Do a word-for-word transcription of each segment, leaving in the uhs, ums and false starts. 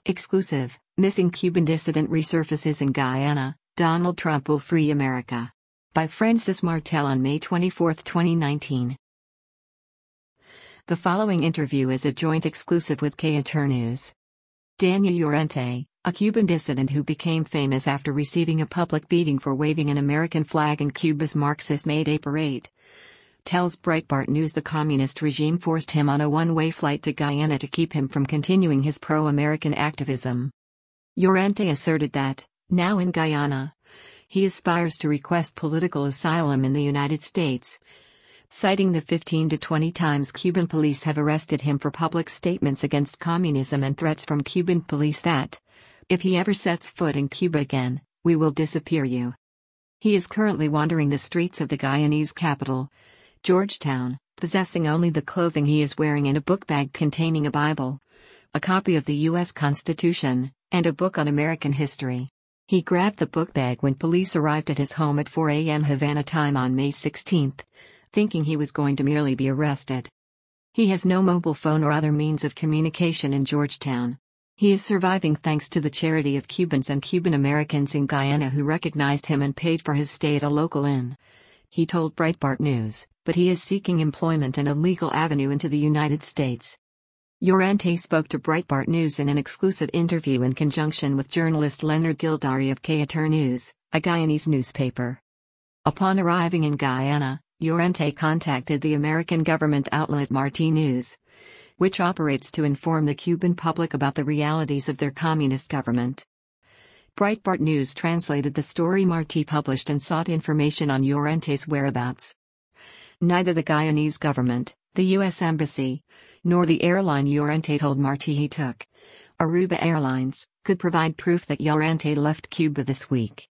Exclusive, missing Cuban dissident resurfaces in Guyana, Donald Trump will free America. By Francis Martel on May twenty-fourth, twenty nineteen. The following interview is a joint exclusive with K A T R News. Daniel Llorente, a Cuban dissident who became famous after receiving a public beating for waving an American flag in Cuba's Marxist May Day parade, tells Breitbart News the communist regime forced him on a one-way flight to Guyana to keep him from continuing his pro-American activism. Llorente asserted that, now in Guyana, he aspires to request political asylum in the United States, citing the fifteen to twenty times Cuban police have arrested him for public statements against communism and threats from Cuban police that, if he ever sets foot in Cuba again, we will disappear you. He is currently wandering the streets of the Guyanese capital, Georgetown, possessing only the clothing he is wearing and a book bag containing a Bible, a copy of the U S Constitution, and a book on American history. He grabbed the book bag when police arrived at his home at four a m Havana time on May sixteenth, thinking he was going to merely be arrested. He has no mobile phone or other means of communication in Georgetown. He is surviving thanks to the charity of Cubans and Cuban Americans in Guyana who recognized him and paid for his stay at a local inn, he told Breitbart News, but he is seeking employment and a legal avenue into the United States. Llorente spoke to Breitbart News in an exclusive interview in conjunction with journalist Leonard Gildari of K A T R News, a Guyanese newspaper. Upon arriving in Guyana, Llorente contacted the American government outlet Marti News, which operates to inform the Cuban public about the realities of their communist government. Breitbart News translated the story Marti published and sought information on Llorente's whereabouts. Neither the Guyanese government, the U S Embassy, nor the airline Llorente told Marti he took, Aruba Airlines, could provide proof that Llorente left Cuba this week.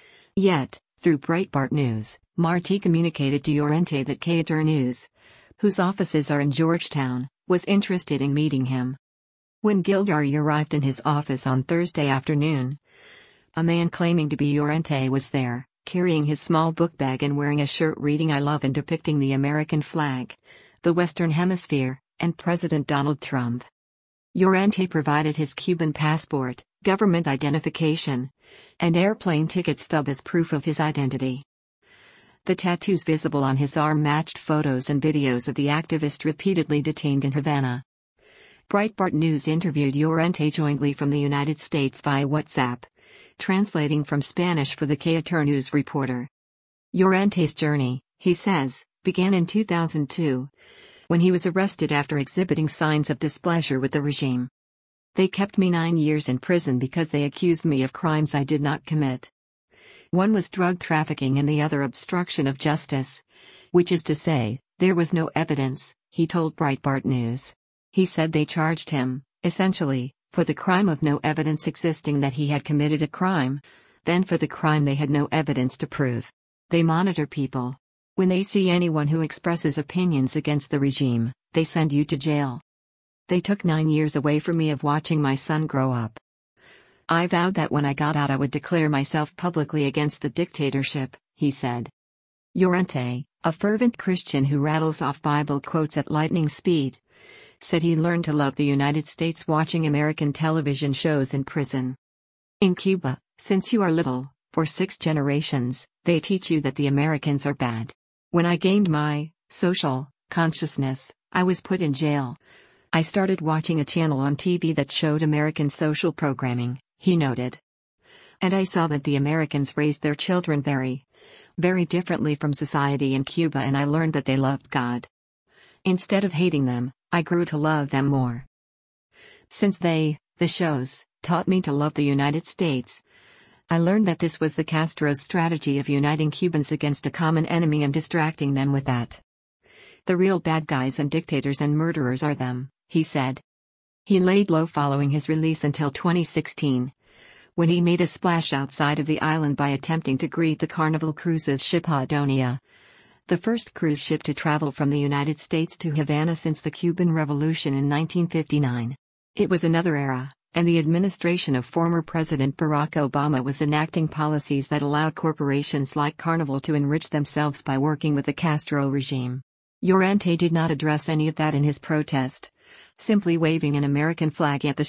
Yet, through Breitbart News, Marti communicated to Llorente that K A T R News, whose offices are in Georgetown, was interested in meeting him. When Gildari arrived in his office on Thursday afternoon, a man claiming to be Llorente was there, carrying his small book bag and wearing a shirt reading "I love" and depicting the American flag, the Western Hemisphere, and President Donald Trump. Llorente provided his Cuban passport, government identification, and airplane ticket stub as proof of his identity. The tattoos visible on his arm matched photos and videos of the activist repeatedly detained in Havana. Breitbart News interviewed Llorente jointly from the United States via WhatsApp, translating from Spanish for the K A T R News reporter. Llorente's journey, he says, began in two thousand two, when he was arrested after exhibiting signs of displeasure with the regime. They kept me nine years in prison because they accused me of crimes I did not commit. One was drug trafficking and the other obstruction of justice, which is to say, there was no evidence, he told Breitbart News. He said they charged him, essentially, for the crime of no evidence existing that he had committed a crime, then for the crime they had no evidence to prove. They monitor people. When they see anyone who expresses opinions against the regime, they send you to jail. They took nine years away from me of watching my son grow up. I vowed that when I got out I would declare myself publicly against the dictatorship, he said. Llorente, a fervent Christian who rattles off Bible quotes at lightning speed, said he learned to love the United States watching American television shows in prison. In Cuba, since you are little, for six generations, they teach you that the Americans are bad. When I gained my social consciousness, I was put in jail. I started watching a channel on T V that showed American social programming, he noted. And I saw that the Americans raised their children very, very differently from society in Cuba, and I learned that they loved God. Instead of hating them, I grew to love them more. Since they, the shows, taught me to love the United States, I learned that this was the Castro's strategy of uniting Cubans against a common enemy and distracting them with that. The real bad guys and dictators and murderers are them, he said. He laid low following his release until twenty sixteen, when he made a splash outside of the island by attempting to greet the Carnival Cruises ship Adonia, the first cruise ship to travel from the United States to Havana since the Cuban Revolution in nineteen fifty-nine. It was another era, and the administration of former President Barack Obama was enacting policies that allowed corporations like Carnival to enrich themselves by working with the Castro regime. Llorente did not address any of that in his protest, simply waving an American flag at the ship,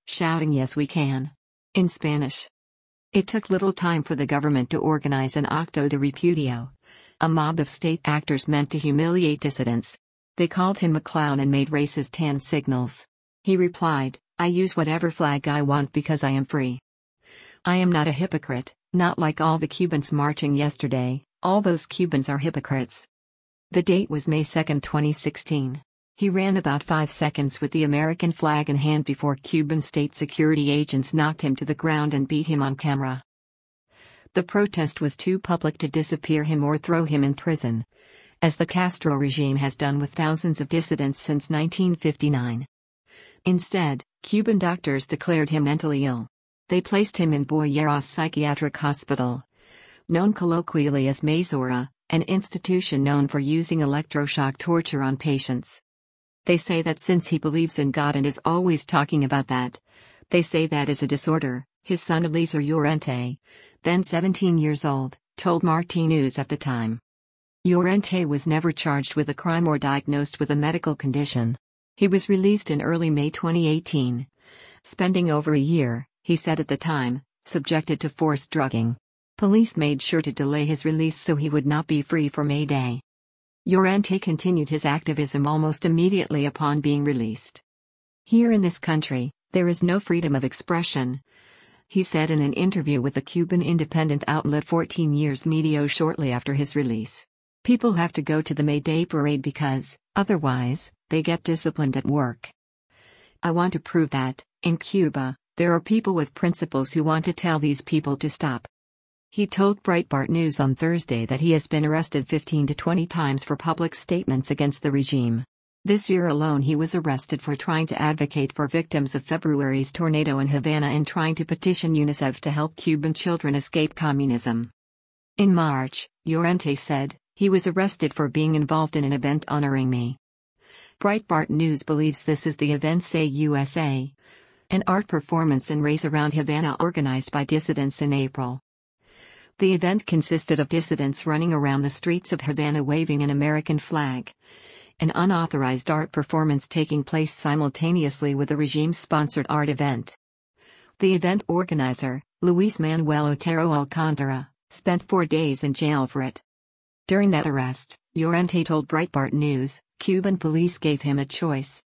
shouting "Yes, we can" in Spanish. It took little time for the government to organize an Acto de Repudio, a mob of state actors meant to humiliate dissidents. They called him a clown and made racist hand signals. He replied, "I use whatever flag I want because I am free. I am not a hypocrite, not like all the Cubans marching yesterday. All those Cubans are hypocrites." The date was May second, twenty sixteen. He ran about five seconds with the American flag in hand before Cuban state security agents knocked him to the ground and beat him on camera. The protest was too public to disappear him or throw him in prison, as the Castro regime has done with thousands of dissidents since nineteen fifty-nine. Instead, Cuban doctors declared him mentally ill. They placed him in Boyeros Psychiatric Hospital, known colloquially as Mazora, an institution known for using electroshock torture on patients. They say that since he believes in God and is always talking about that, they say that is a disorder. His son Eliezer Llorente, then seventeen years old, told Marti News at the time. Llorente was never charged with a crime or diagnosed with a medical condition. He was released in early May twenty eighteen. Spending over a year, he said at the time, subjected to forced drugging. Police made sure to delay his release so he would not be free for May Day. Llorente continued his activism almost immediately upon being released. "Here in this country, there is no freedom of expression," he said in an interview with the Cuban independent outlet fourteen years Medio shortly after his release. "People have to go to the May Day parade because, otherwise, they get disciplined at work. I want to prove that, in Cuba, there are people with principles who want to tell these people to stop." He told Breitbart News on Thursday that he has been arrested fifteen to twenty times for public statements against the regime. This year alone he was arrested for trying to advocate for victims of February's tornado in Havana and trying to petition UNICEF to help Cuban children escape communism. In March, Llorente said, he was arrested for being involved in an event honoring me. Breitbart News believes this is the Avance U S A, an art performance and race around Havana organized by dissidents in April. The event consisted of dissidents running around the streets of Havana waving an American flag, an unauthorized art performance taking place simultaneously with a regime-sponsored art event. The event organizer, Luis Manuel Otero Alcántara, spent four days in jail for it. During that arrest, Llorente told Breitbart News, Cuban police gave him a choice.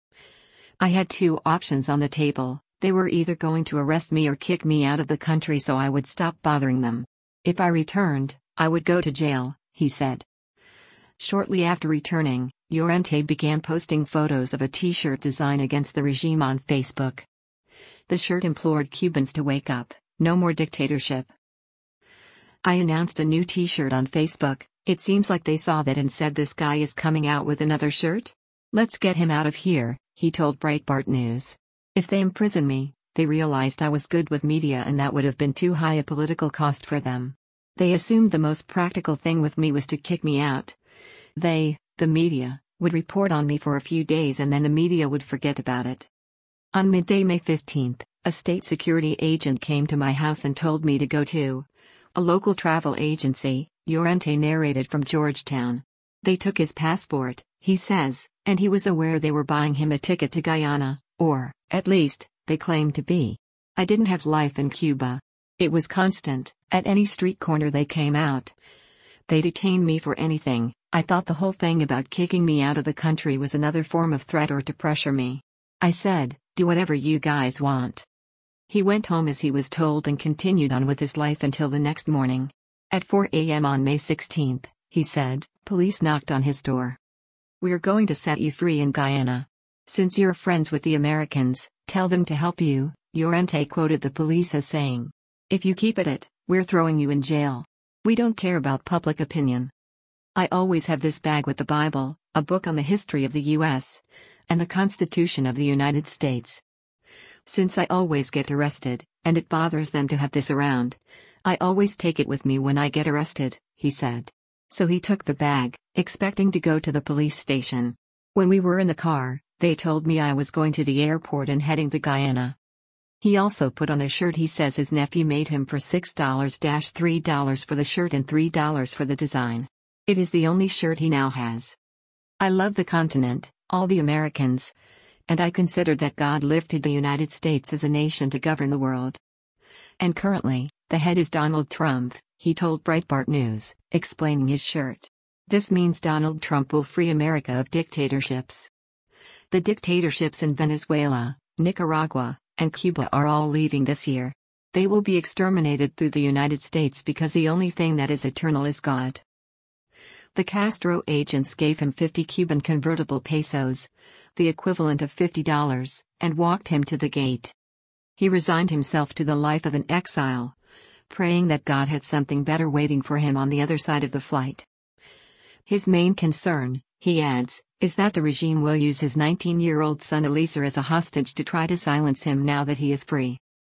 "I had two options on the table. They were either going to arrest me or kick me out of the country so I would stop bothering them. If I returned, I would go to jail," he said. Shortly after returning, Llorente began posting photos of a t-shirt design against the regime on Facebook. The shirt implored Cubans to wake up, no more dictatorship. "I announced a new t-shirt on Facebook. It seems like they saw that and said this guy is coming out with another shirt? Let's get him out of here," he told Breitbart News. "If they imprison me, they realized I was good with media and that would have been too high a political cost for them. They assumed the most practical thing with me was to kick me out. They, the media, would report on me for a few days and then the media would forget about it." On midday May fifteenth, a state security agent came to my house and told me to go to a local travel agency, Llorente narrated from Georgetown. "They took his passport," he says, "and he was aware they were buying him a ticket to Guyana, or, at least, they claimed to be. I didn't have life in Cuba. It was constant, at any street corner they came out. They detained me for anything. I thought the whole thing about kicking me out of the country was another form of threat or to pressure me. I said, do whatever you guys want." He went home as he was told and continued on with his life until the next morning. At four a m on May sixteenth, he said, police knocked on his door. "We're going to set you free in Guyana. Since you're friends with the Americans, tell them to help you," Llorente quoted the police as saying. "If you keep at it, we're throwing you in jail. We don't care about public opinion. I always have this bag with the Bible, a book on the history of the U S, and the Constitution of the United States. Since I always get arrested, and it bothers them to have this around, I always take it with me when I get arrested," he said. So he took the bag, expecting to go to the police station. "When we were in the car, they told me I was going to the airport and heading to Guyana." He also put on a shirt he says his nephew made him for six dollars to three dollars for the shirt and three dollars for the design. It is the only shirt he now has. "I love the continent, all the Americans, and I consider that God lifted the United States as a nation to govern the world. And currently, the head is Donald Trump, he told Breitbart News, explaining his shirt. This means Donald Trump will free America of dictatorships. The dictatorships in Venezuela, Nicaragua, and Cuba are all leaving this year. They will be exterminated through the United States because the only thing that is eternal is God. The Castro agents gave him fifty Cuban convertible pesos, the equivalent of fifty dollars, and walked him to the gate. He resigned himself to the life of an exile, praying that God had something better waiting for him on the other side of the flight. His main concern, he adds, is that the regime will use his nineteen-year-old son Eliezer as a hostage to try to silence him now that he is free.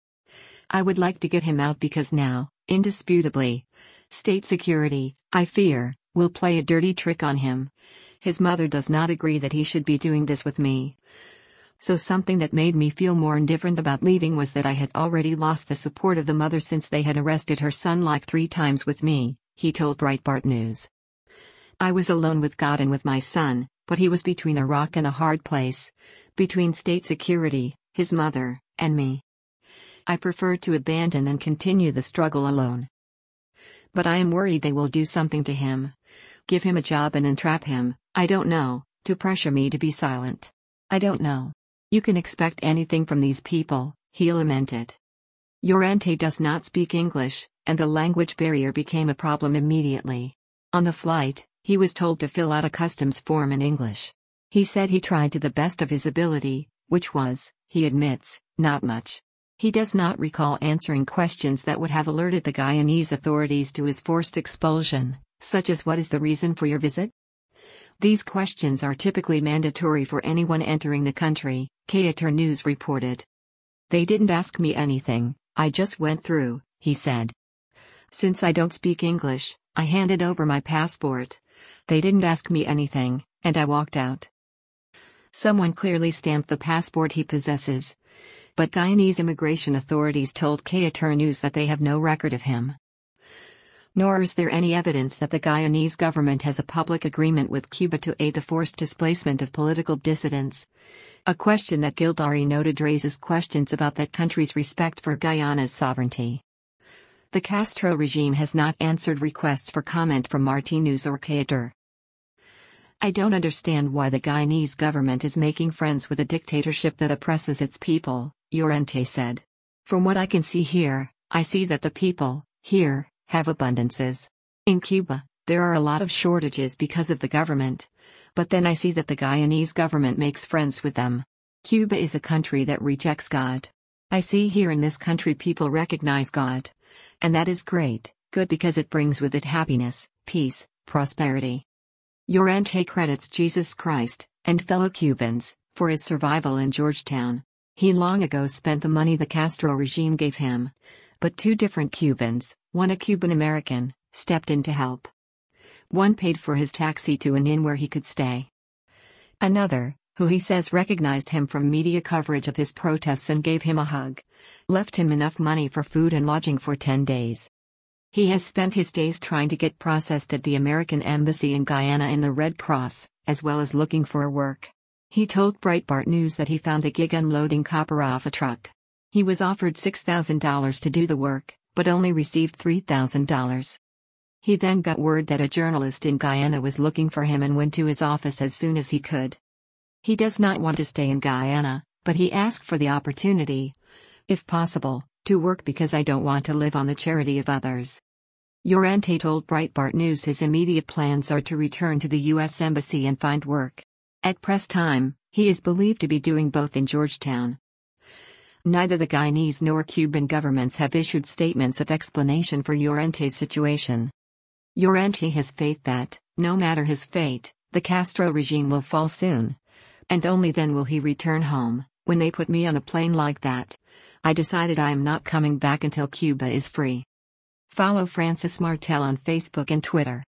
I would like to get him out because now, indisputably, state security, I fear, will play a dirty trick on him. His mother does not agree that he should be doing this with me. So something that made me feel more indifferent about leaving was that I had already lost the support of the mother since they had arrested her son like three times with me, he told Breitbart News. I was alone with God and with my son, but he was between a rock and a hard place, between state security, his mother, and me. I preferred to abandon and continue the struggle alone. But I am worried they will do something to him. Give him a job and entrap him, I don't know, to pressure me to be silent. I don't know. You can expect anything from these people, he lamented. Llorente does not speak English, and the language barrier became a problem immediately. On the flight, he was told to fill out a customs form in English. He said he tried to the best of his ability, which was, he admits, not much. He does not recall answering questions that would have alerted the Guyanese authorities to his forced expulsion, such as what is the reason for your visit? These questions are typically mandatory for anyone entering the country, Cater News reported. They didn't ask me anything, I just went through, he said. Since I don't speak English, I handed over my passport. They didn't ask me anything, and I walked out. Someone clearly stamped the passport he possesses. But Guyanese immigration authorities told Cater News that they have no record of him. Nor is there any evidence that the Guyanese government has a public agreement with Cuba to aid the forced displacement of political dissidents. A question that Gildari noted raises questions about that country's respect for Guyana's sovereignty. The Castro regime has not answered requests for comment from Marti News or Cater. I don't understand why the Guyanese government is making friends with a dictatorship that oppresses its people, Llorente said. From what I can see here, I see that the people, here, have abundances. In Cuba, there are a lot of shortages because of the government. But then I see that the Guyanese government makes friends with them. Cuba is a country that rejects God. I see here in this country people recognize God. And that is great, good because it brings with it happiness, peace, prosperity. Llorente credits Jesus Christ, and fellow Cubans, for his survival in Georgetown. He long ago spent the money the Castro regime gave him. But two different Cubans, one a Cuban American, stepped in to help. One paid for his taxi to an inn where he could stay. Another, who he says recognized him from media coverage of his protests and gave him a hug, left him enough money for food and lodging for ten days. He has spent his days trying to get processed at the American Embassy in Guyana and the Red Cross, as well as looking for work. He told Breitbart News that he found a gig unloading copper off a truck. He was offered six thousand dollars to do the work, but only received three thousand dollars. He then got word that a journalist in Guyana was looking for him and went to his office as soon as he could. He does not want to stay in Guyana, but he asked for the opportunity, if possible, to work because I don't want to live on the charity of others. Llorente told Breitbart News his immediate plans are to return to the U S Embassy and find work. At press time, he is believed to be doing both in Georgetown. Neither the Guyanese nor Cuban governments have issued statements of explanation for Llorente's situation. Llorente has faith that, no matter his fate, the Castro regime will fall soon. And only then will he return home. When they put me on a plane like that, I decided I am not coming back until Cuba is free. Follow Francis Martel on Facebook and Twitter.